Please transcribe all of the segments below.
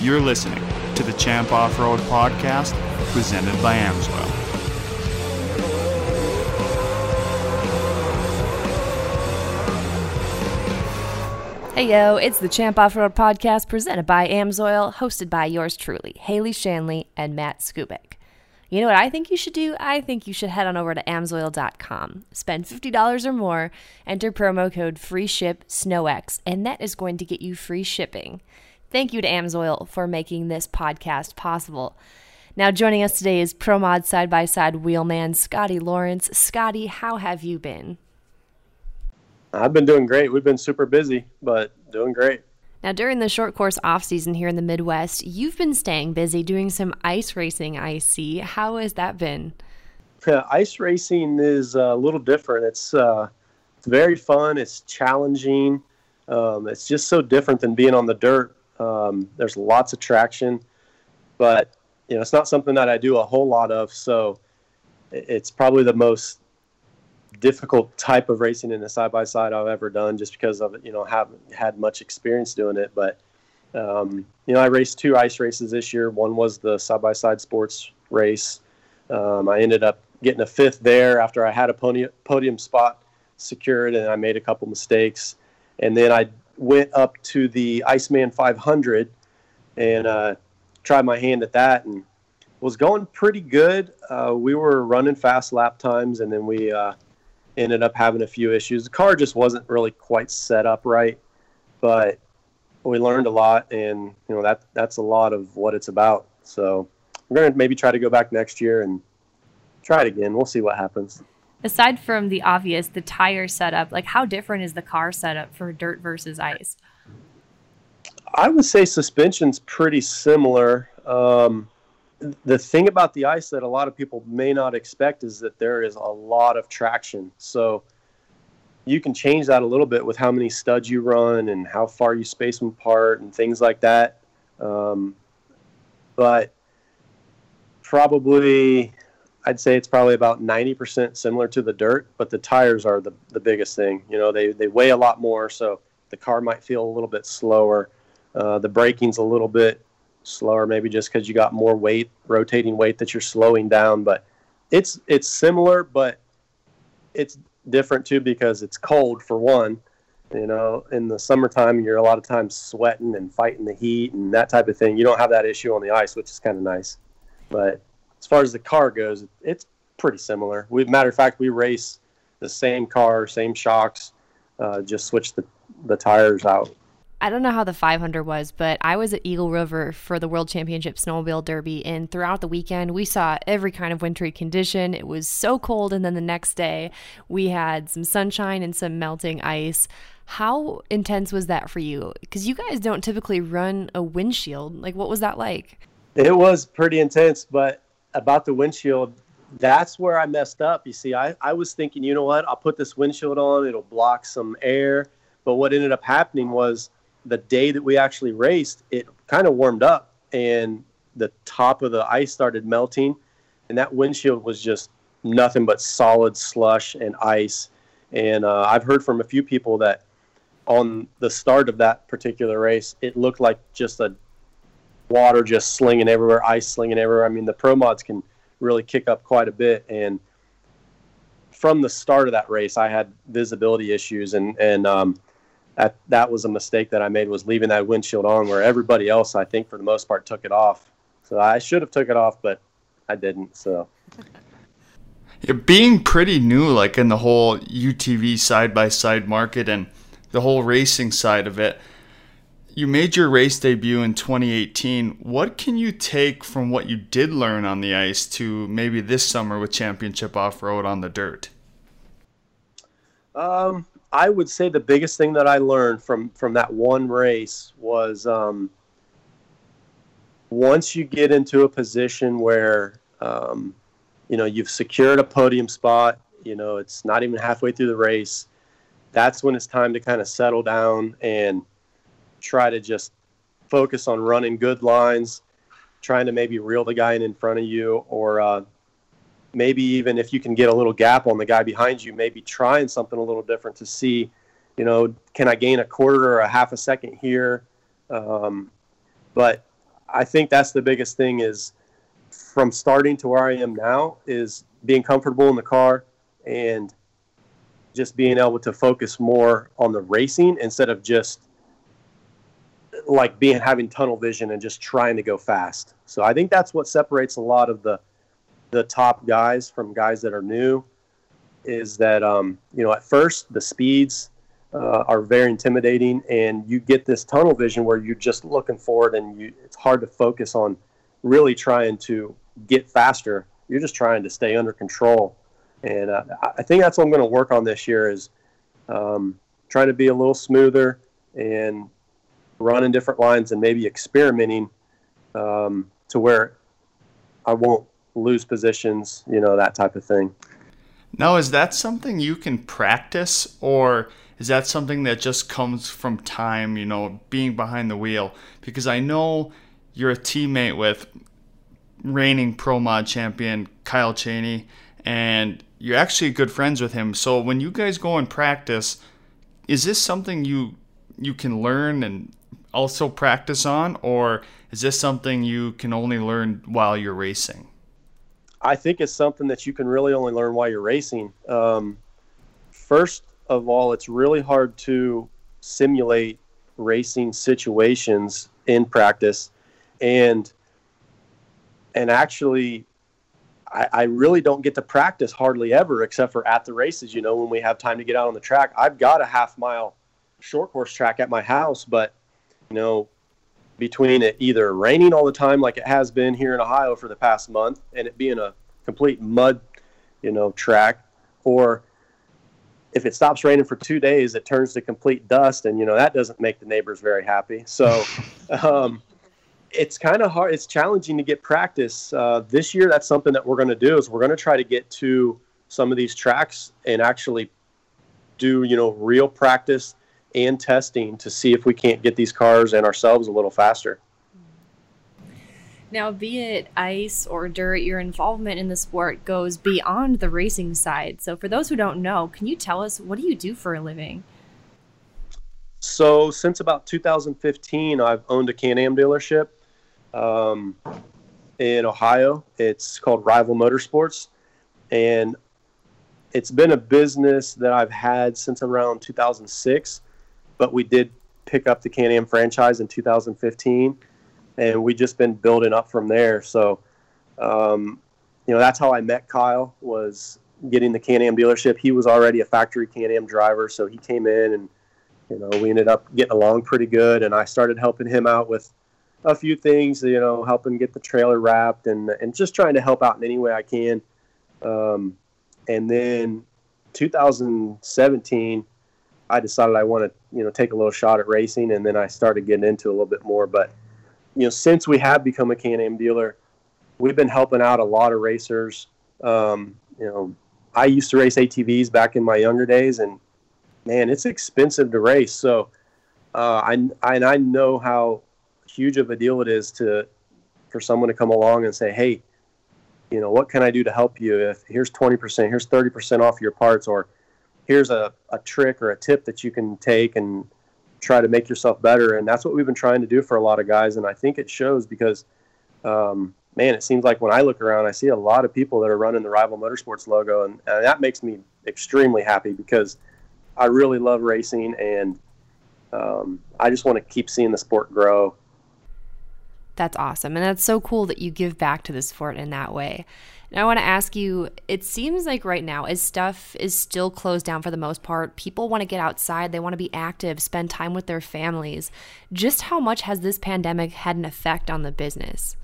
You're listening to the Champ Off-Road Podcast, presented by Amsoil. Hey yo, it's the Champ Off-Road Podcast presented by Amsoil, hosted by yours truly, Haley Shanley and Matt Skubik. You know what I think you should do? I think you should head on over to Amsoil.com, spend $50 or more, enter promo code FREESHIP_SNOWX, and that is going to get you free shipping. Thank you to Amsoil for making this podcast possible. Now joining us today is ProMod side-by-side wheelman Scotty Lawrence. Scotty, how have you been? I've been doing great. We've been super busy, but doing great. Now, during the short course off-season here in the Midwest, you've been staying busy doing some ice racing, I see. How has that been? Ice racing is a little different. It's very fun. It's challenging. It's just so different than being on the dirt. There's lots of traction, but it's not something that I do a whole lot of, so it's probably the most difficult type of racing in a side-by-side I've ever done, just because of it. Haven't had much experience doing it, but I raced 2 ice races this year. One was the side-by-side sports race. I ended up getting a 5th there after I had a podium spot secured, and I made a couple mistakes. And then I went up to the Iceman 500 and tried my hand at that, and was going pretty good. We were running fast lap times, and then we ended up having a few issues. The car just wasn't really quite set up right, but we learned a lot, and that's a lot of what it's about. So we're going to maybe try to go back next year and try it again. We'll see what happens. Aside from the obvious, the tire setup, how different is the car setup for dirt versus ice? I would say suspension's pretty similar. The thing about the ice that a lot of people may not expect is that there is a lot of traction. So you can change that a little bit with how many studs you run and how far you space them apart and things like that. But I'd say it's probably about 90% similar to the dirt, but the tires are the biggest thing. They weigh a lot more, so the car might feel a little bit slower. The braking's a little bit slower, maybe just because you got more weight, rotating weight that you're slowing down. But it's similar, but it's different too because it's cold for one. In the summertime, you're a lot of times sweating and fighting the heat and that type of thing. You don't have that issue on the ice, which is kind of nice. But as far as the car goes, it's pretty similar. Matter of fact, we race the same car, same shocks, just switch the tires out. I don't know how the 500 was, but I was at Eagle River for the World Championship Snowmobile Derby, and throughout the weekend, we saw every kind of wintry condition. It was so cold, and then the next day, we had some sunshine and some melting ice. How intense was that for you? Because you guys don't typically run a windshield. What was that like? It was pretty intense, but about the windshield, that's where I messed up. You see, I was thinking, you know what, I'll put this windshield on, it'll block some air. But what ended up happening was the day that we actually raced, it kind of warmed up and the top of the ice started melting, and that windshield was just nothing but solid slush and ice. And I've heard from a few people that on the start of that particular race, it looked like just a water just slinging everywhere, ice slinging everywhere. I mean, the Pro Mods can really kick up quite a bit. And from the start of that race, I had visibility issues, and that was a mistake that I made, was leaving that windshield on, where everybody else, I think, for the most part, took it off. So I should have took it off, but I didn't. So you're being pretty new, in the whole UTV side-by-side market and the whole racing side of it. You made your race debut in 2018. What can you take from what you did learn on the ice to maybe this summer with Championship Off-Road on the dirt? I would say the biggest thing that I learned from that one race was once you get into a position where, you've secured a podium spot, it's not even halfway through the race, that's when it's time to kind of settle down and try to just focus on running good lines, trying to maybe reel the guy in front of you, or maybe even if you can get a little gap on the guy behind you, maybe trying something a little different to see, can I gain a quarter or a half a second here? But I think that's the biggest thing is from starting to where I am now is being comfortable in the car and just being able to focus more on the racing instead of just like having tunnel vision and just trying to go fast. So I think that's what separates a lot of the top guys from guys that are new is that, at first the speeds are very intimidating and you get this tunnel vision where you're just looking forward and it's hard to focus on really trying to get faster. You're just trying to stay under control. And I think that's what I'm going to work on this year is trying to be a little smoother and running different lines and maybe experimenting to where I won't lose positions, that type of thing. Now, is that something you can practice, or is that something that just comes from time, being behind the wheel? Because I know you're a teammate with reigning Pro Mod champion Kyle Cheney, and you're actually good friends with him. So when you guys go and practice, is this something you can learn and also practice on, or is this something you can only learn while you're racing? I think it's something that you can really only learn while you're racing. First of all, it's really hard to simulate racing situations in practice. And actually, I really don't get to practice hardly ever except for at the races, when we have time to get out on the track. I've got a half-mile short course track at my house, but, between it either raining all the time like it has been here in Ohio for the past month and it being a complete mud, track, or if it stops raining for 2 days, it turns to complete dust, and, that doesn't make the neighbors very happy. So it's kind of hard. It's challenging to get practice. This year, that's something that we're going to do is we're going to try to get to some of these tracks and actually do, real practice and testing to see if we can't get these cars and ourselves a little faster. Now, be it ice or dirt, your involvement in the sport goes beyond the racing side. So for those who don't know, can you tell us, what do you do for a living? So since about 2015, I've owned a Can-Am dealership in Ohio. It's called Rival Motorsports. And it's been a business that I've had since around 2006. But we did pick up the Can-Am franchise in 2015, and we just been building up from there. So, that's how I met Kyle, was getting the Can-Am dealership. He was already a factory Can-Am driver, so he came in and, we ended up getting along pretty good, and I started helping him out with a few things, helping get the trailer wrapped and just trying to help out in any way I can. And then 2017, I decided I want to, take a little shot at racing, and then I started getting into it a little bit more. But, since we have become a Can-Am dealer, we've been helping out a lot of racers. I used to race ATVs back in my younger days, and, man, it's expensive to race. So I know how huge of a deal it is for someone to come along and say, hey, what can I do to help you? If here's 20%, here's 30% off your parts, or here's a trick or a tip that you can take and try to make yourself better. And that's what we've been trying to do for a lot of guys. And I think it shows because, it seems like when I look around, I see a lot of people that are running the Rival Motorsports logo. And that makes me extremely happy because I really love racing, and I just want to keep seeing the sport grow. That's awesome. And that's so cool that you give back to the sport in that way. And I want to ask you, it seems like right now, as stuff is still closed down for the most part, people want to get outside, they want to be active, spend time with their families. Just how much has this pandemic had an effect on the business?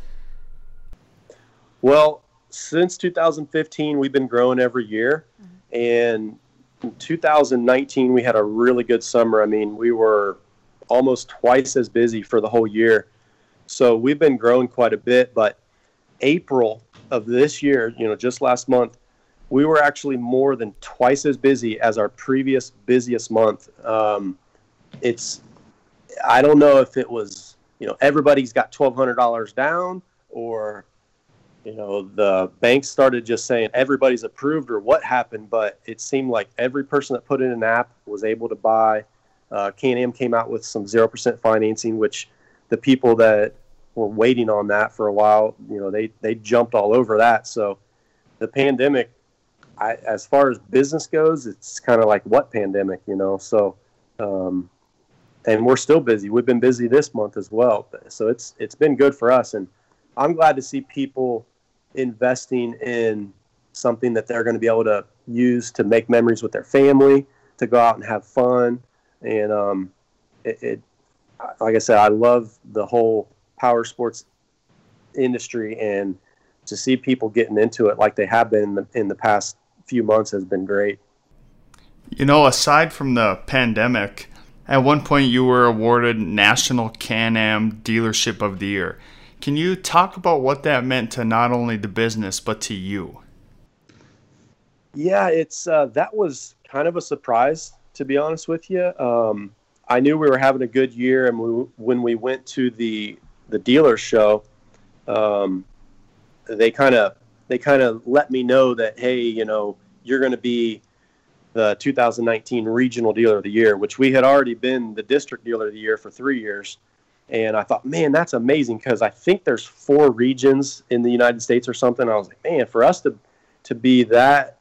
Well, since 2015, we've been growing every year. And in 2019, we had a really good summer. I mean, we were almost twice as busy for the whole year. So we've been growing quite a bit, but April of this year, just last month, we were actually more than twice as busy as our previous busiest month. I don't know if it was, everybody's got $1,200 down, or, the banks started just saying everybody's approved, or what happened, but it seemed like every person that put in an app was able to buy. Can-Am came out with some 0% financing, which the people that were waiting on that for a while. They jumped all over that. So the pandemic, as far as business goes, it's kind of like what pandemic, So, and we're still busy. We've been busy this month as well. So it's been good for us, and I'm glad to see people investing in something that they're going to be able to use to make memories with their family, to go out and have fun. And like I said, I love the whole power sports industry, and to see people getting into it like they have been in the past few months has been great. Aside from the pandemic, at one point you were awarded National Can-Am Dealership of the Year. Can you talk about what that meant to not only the business but to you? Yeah, it's that was kind of a surprise, to be honest with you. I knew we were having a good year, and when we went to the dealer show, they kind of let me know that, hey, you're going to be the 2019 Regional Dealer of the Year, which we had already been the District Dealer of the Year for 3 years. And I thought, man, that's amazing, because I think there's 4 regions in the United States or something. I was like, man, for us to be that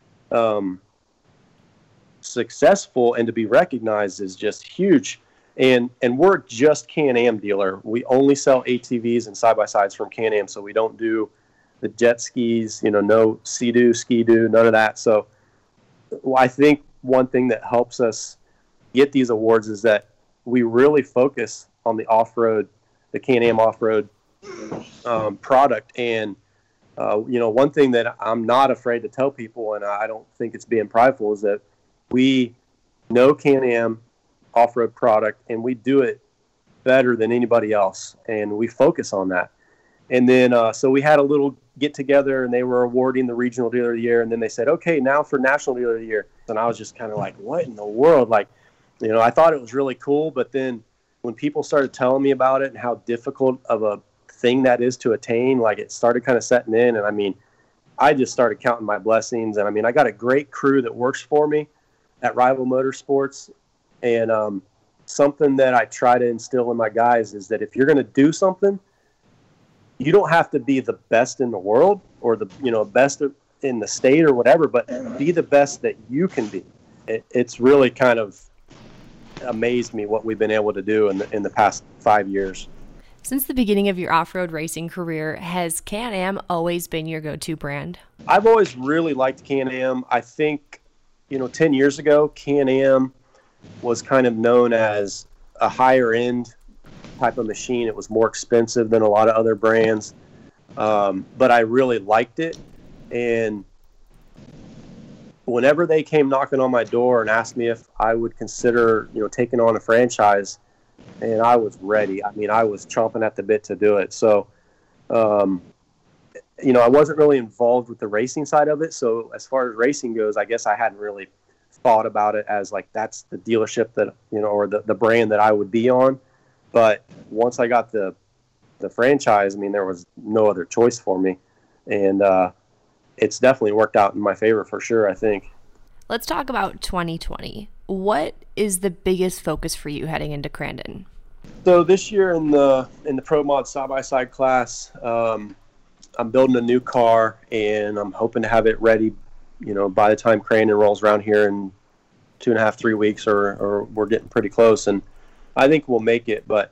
successful and to be recognized is just huge. And we're just Can-Am dealer. We only sell ATVs and side-by-sides from Can-Am, so we don't do the jet skis, no Sea-Doo, Ski-Doo, none of that. So I think one thing that helps us get these awards is that we really focus on the off-road, the Can-Am off-road product. And, one thing that I'm not afraid to tell people, and I don't think it's being prideful, is that we know Can-Am off-road product, and we do it better than anybody else, and we focus on that. And then so we had a little get-together, and they were awarding the Regional Dealer of the Year, and then they said, okay, now for National Dealer of the Year. And I was just kind of like, what in the world? Like, I thought it was really cool, but then when people started telling me about it and how difficult of a thing that is to attain, like, it started kind of setting in. And I just started counting my blessings. And I got a great crew that works for me at Rival Motorsports. And something that I try to instill in my guys is that if you're going to do something, you don't have to be the best in the world or the best in the state or whatever, but be the best that you can be. It's really kind of amazed me what we've been able to do in the past 5 years. Since the beginning of your off-road racing career, has Can-Am always been your go-to brand? I've always really liked Can-Am. I think, 10 years ago, Can-Am was kind of known as a higher-end type of machine. It was more expensive than a lot of other brands, but I really liked it. And whenever they came knocking on my door and asked me if I would consider, taking on a franchise, and I was ready. I was chomping at the bit to do it. So, I wasn't really involved with the racing side of it. So as far as racing goes, I guess I hadn't really thought about it as like, that's the dealership that, or the brand that I would be on. But once I got the franchise, there was no other choice for me. And it's definitely worked out in my favor for sure, I think. Let's talk about 2020. What is the biggest focus for you heading into Crandon? So this year in the Pro Mod side-by-side class, I'm building a new car, and I'm hoping to have it ready, by the time Crandon rolls around here in 2.5, 3 weeks, or we're getting pretty close. And I think we'll make it. But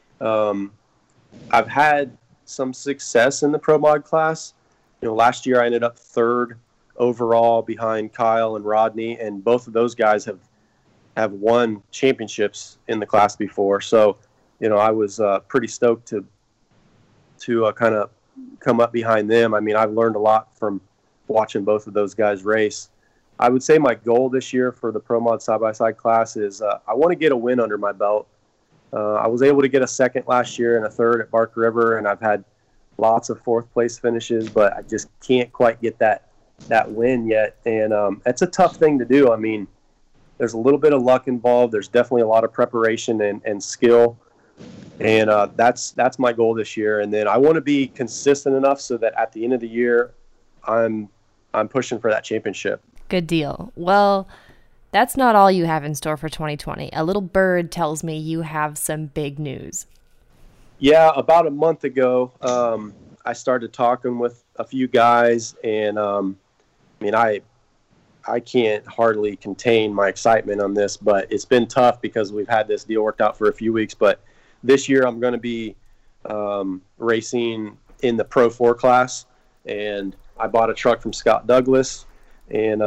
I've had some success in the Pro Mod class. Last year I ended up 3rd overall behind Kyle and Rodney, and both of those guys have won championships in the class before. So, I was pretty stoked to kind of come up behind them. I've learned a lot from watching both of those guys race. I would say my goal this year for the Pro Mod side-by-side class is I want to get a win under my belt. I was able to get a 2nd last year and a 3rd at Bark River, and I've had lots of 4th place finishes, but I just can't quite get that win yet. And it's a tough thing to do. There's a little bit of luck involved. There's definitely a lot of preparation and skill. And that's my goal this year. And then I want to be consistent enough so that at the end of the year, I'm pushing for that championship. Good deal. Well, that's not all you have in store for 2020. A little bird tells me you have some big news. Yeah, about a month ago, I started talking with a few guys, and I can't hardly contain my excitement on this, but it's been tough because we've had this deal worked out for a few weeks. But this year I'm going to be racing in the Pro 4 class, and I bought a truck from Scott Douglas, and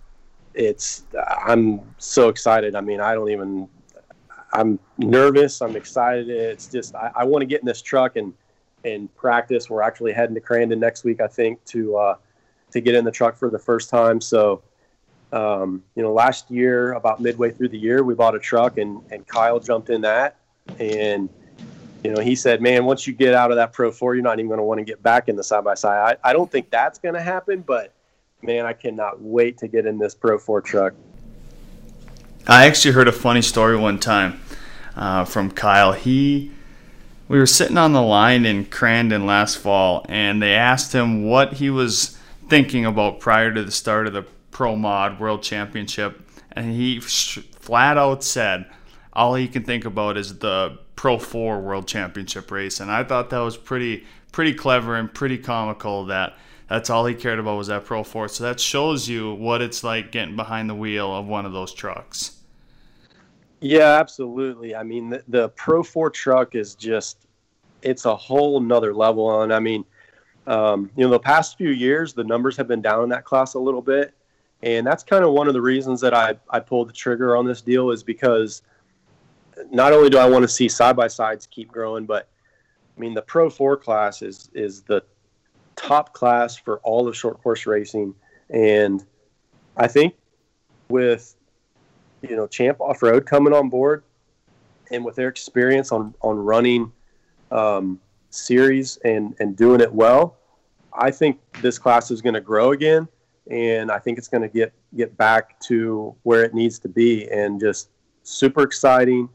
I'm so excited. I mean, I'm nervous. I'm excited. It's just I want to get in this truck and practice. We're actually heading to Crandon next week, I think, to get in the truck for the first time. So, last year, about midway through the year, we bought a truck, and Kyle jumped in that. And, he said, man, once you get out of that Pro 4, you're not even going to want to get back in the side-by-side. I don't think that's going to happen, but, man, I cannot wait to get in this Pro 4 truck. I actually heard a funny story one time from Kyle. We were sitting on the line in Crandon last fall, and they asked him what he was thinking about prior to the start of the Pro Mod World Championship, and he flat out said all he can think about is the Pro 4 World Championship race. And I thought that was pretty clever and pretty comical that's all he cared about was that Pro 4. So that shows you what it's like getting behind the wheel of one of those trucks. Yeah, absolutely. I mean, the Pro 4 truck is it's a whole nother level. And I mean, the past few years, the numbers have been down in that class a little bit. And that's kind of one of the reasons that I pulled the trigger on this deal, is because not only do I want to see side-by-sides keep growing, but I mean, the Pro 4 class is the top class for all of short course racing. And I think with Champ Off-Road coming on board, and with their experience on running series and doing it well, I think this class is going to grow again, and I think it's going to get back to where it needs to be, and just super exciting.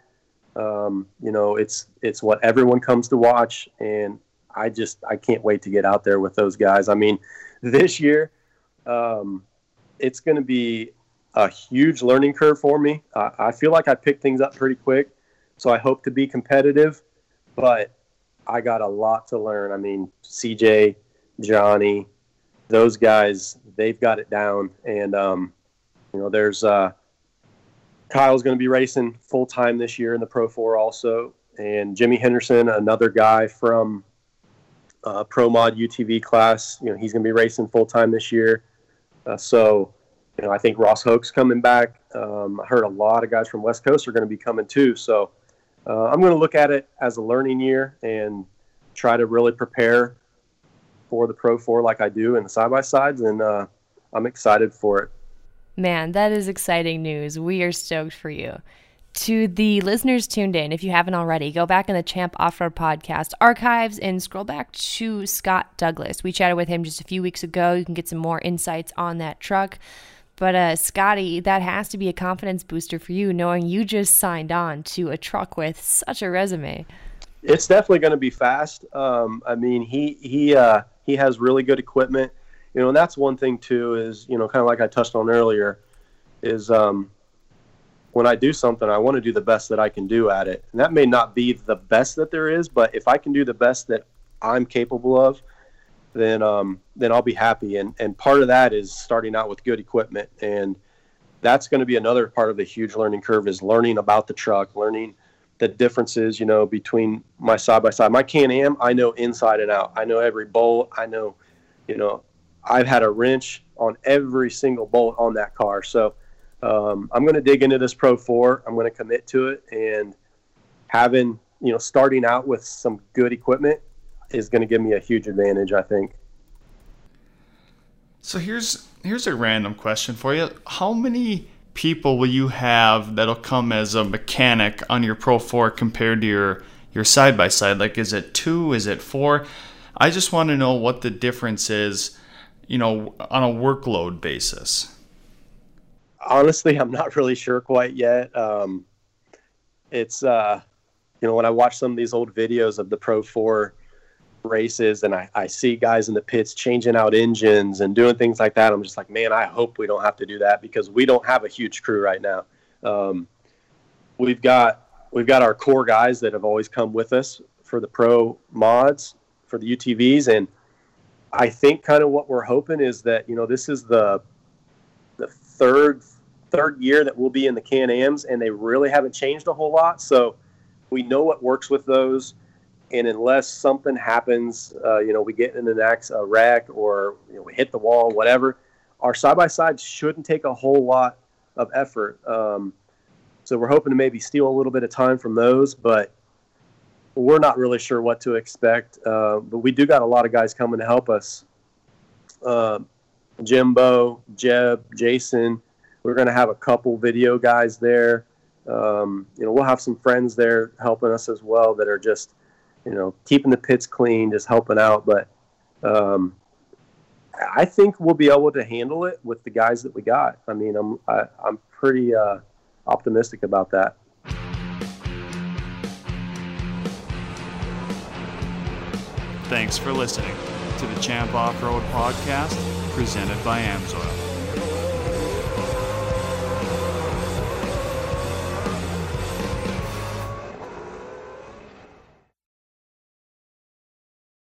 It's what everyone comes to watch, and I can't wait to get out there with those guys. I mean, this year, it's going to be a huge learning curve for me. I feel like I picked things up pretty quick, so I hope to be competitive, but I got a lot to learn. I mean, CJ, Johnny, those guys, they've got it down. And, there's Kyle's going to be racing full-time this year in the Pro 4 also. And Jimmy Henderson, another guy from Pro Mod UTV class, he's going to be racing full-time this year. I think Ross Hoke's coming back. I heard a lot of guys from West Coast are going to be coming too. So I'm going to look at it as a learning year and try to really prepare for the Pro 4 like I do in the side-by-sides, and I'm excited for it. Man, that is exciting news. We are stoked for you. To the listeners tuned in, if you haven't already, go back in the Champ Off-Road Podcast archives and scroll back to Scott Douglas. We chatted with him just a few weeks ago. You can get some more insights on that truck. But Scotty, that has to be a confidence booster for you, knowing you just signed on to a truck with such a resume. It's definitely going to be fast. I mean, he has really good equipment. And that's one thing too, is, kind of like I touched on earlier, is when I do something, I want to do the best that I can do at it. And that may not be the best that there is, but if I can do the best that I'm capable of, then I'll be happy. And part of that is starting out with good equipment. And that's going to be another part of the huge learning curve, is learning about the truck, learning the differences, between my side-by-side. My Can-Am, I know inside and out. I know every bolt. I know, I've had a wrench on every single bolt on that car. So I'm going to dig into this Pro 4. I'm going to commit to it, and having, starting out with some good equipment is going to give me a huge advantage, I think. So here's a random question for you. How many people will you have that'll come as a mechanic on your Pro 4 compared to your side-by-side? Like, is it 2? Is it 4? I just want to know what the difference is, on a workload basis. Honestly, I'm not really sure quite yet. It's, when I watch some of these old videos of the Pro 4 races, and I see guys in the pits changing out engines and doing things like that, I'm just like, man, I hope we don't have to do that, because we don't have a huge crew right now. We've got our core guys that have always come with us for the pro mods for the UTVs. And I think kind of what we're hoping is that, this is the third year that we'll be in the Can-Ams, and they really haven't changed a whole lot. So we know what works with those. And unless something happens, we get in a wreck or we hit the wall, whatever, our side-by-sides shouldn't take a whole lot of effort. So we're hoping to maybe steal a little bit of time from those, but we're not really sure what to expect. But we do got a lot of guys coming to help us. Jimbo, Jeb, Jason. We're going to have a couple video guys there. We'll have some friends there helping us as well that are just, keeping the pits clean, just helping out. But I think we'll be able to handle it with the guys that we got. I mean, I'm pretty optimistic about that. Thanks for listening to the Champ Off-Road Podcast, presented by AMSOIL.